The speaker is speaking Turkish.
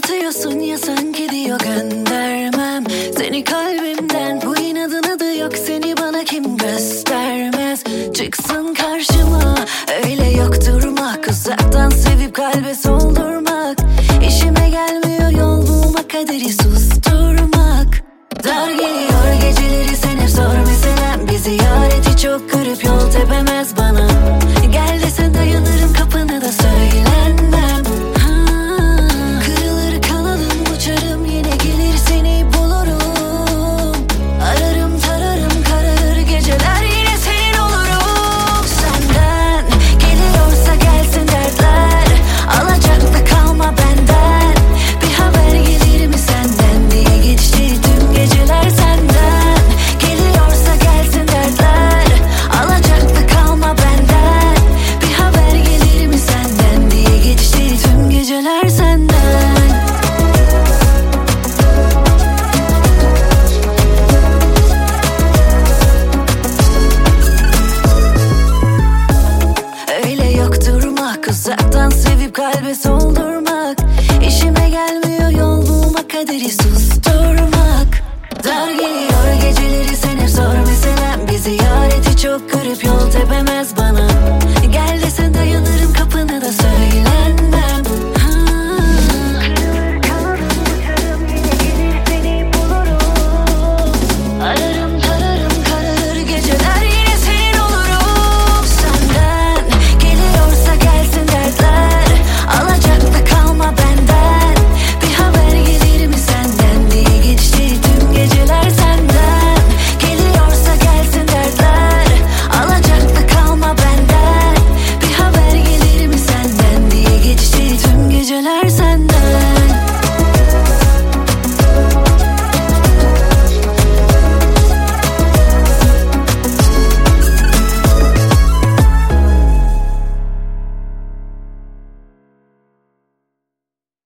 atıyorsun ya sanki diyor göndermem seni kalbimden, bu inadın adı yok, seni bana kim göstermez. Çıksın karşıma, öyle yok durmak, uzaktan sevip kalbe soldurmak. İşime gelmiyor yol bulmak, kaderi susturmak. Dar geliyor geceleri, sen hep zor meselem, bir ziyareti çok garip, yol tepemez bana. Gel desen dayanırım, kapını da söylenmem. Kırılır kanalım, uçarım yine gelir seni bulurum. Ararım tararım kararır geceler, yine senin olurum. Senden geliyorsa gelsin dertler, alacak da kalma benden. Bir haber gelir mi senden diye geçti tüm geceler. Senden geliyorsa gelsin dertler, alacak da kalma benden. Bir haber gelir mi senden diye geçti tüm geceler senden. Öyle yok durmak, uzaktan sevip kalbe soldurmak. İşime gelmiyor yol bulmak, kaderi susturmak. Dar geliyor geceleri, sen hep zor meselem, bir ziyareti çok garip, yol tepemez bana.